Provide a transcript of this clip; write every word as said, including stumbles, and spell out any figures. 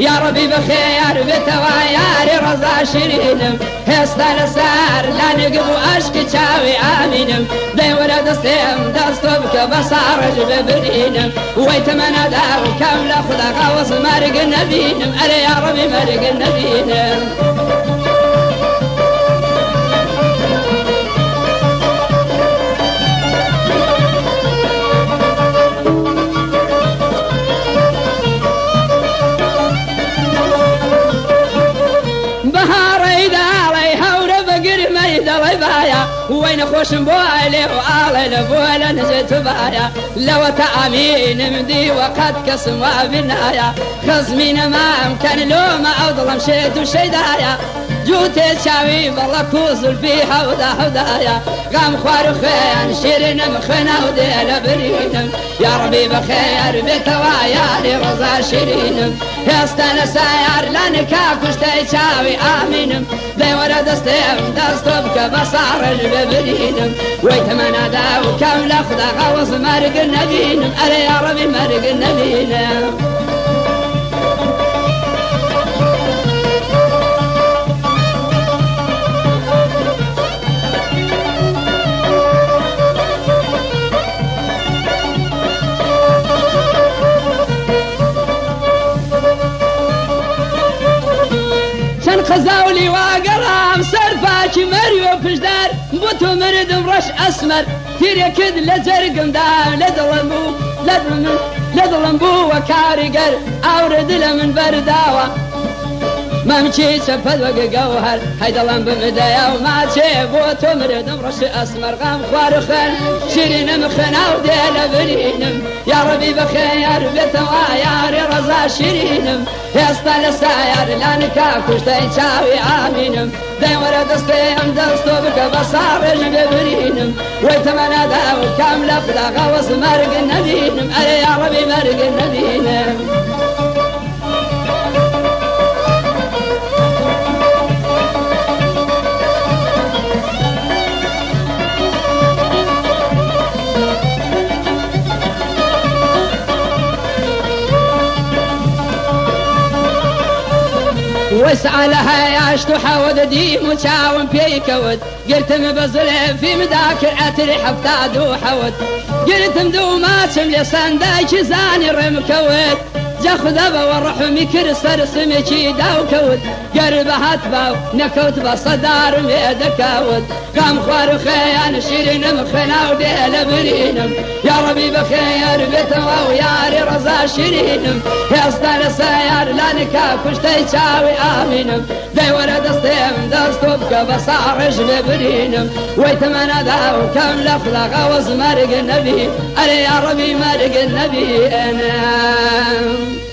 يا ربي بخير بتواياري رضا شيرينم هستا لسار لا نقبو اشكي تشاوي امينم دي ولا دستيم دستوبك بصارج ببرينم ويتمنى داو كامل خدا غوص مارق النبينم أري يا ربي مارق النبينم وين خوش بوالي وآلي لبولا نجيت بايا لو تأمين مدي وقد كسم وبنايا خصمين ما أمكن لو ما أظلم شيد وشيدايا جوتي شاوي بالله كوزل فيها ودا هدايا قام خوار خيان شيرين مخنا وديل برينم يا ربي بخير بتوايا لرضا شيرينم يستان ساير لانكا كشتي شاوي آمينم دي ورا دستيم دستوبك بصار ببرينم ويتمنى داو كامل خدا غوص مارق النبينم أري يا ربي مارق النبينم خزاولي وقرام سرفاش مريو فجدار بوتو مرد مرش اسمر تيري كد لزرقم دام لدلمبو لدلمبو لدلمبو وكاريقر اورد لمن برداوة ما مشي سفد وقا قوهر هيدا لم بمدايا وما تشي بوتو مرد مرش اسمر غام خوارخن شيرين مخنا وديل برينم يا ربي بخير بتوايا رضا شيرينم يستا لساير لانكا كشتي تشاوي آمينم دي ورا دستيم دستوبك بصارج ببرينم ويتمنى داو كامل خدا غوص مارق النبينم أري يا ربي مارق النبينم واسعى لها ياش تحاود دي متشاوم بيكود قلت مبزله في مذاكر اتري حفتاد وحود قلت مدومات ملي صندايش زاني رمكود جخذبه والرحم كرسر سمكي داو كود قربها تباو نكوت بصدار ميدا كود قام خوار خيان شيرين مخنا وديل برينم يا ربي بخير بتوا وياري رضا شيرينم يستان سيار لانكا كشتي تشاوي امينم دي ورا دستيم دستوبك بصارج ببرينم ويتمنى داو كم لفلغ وزمرق النبي أري يا ربي مرق النبي أنا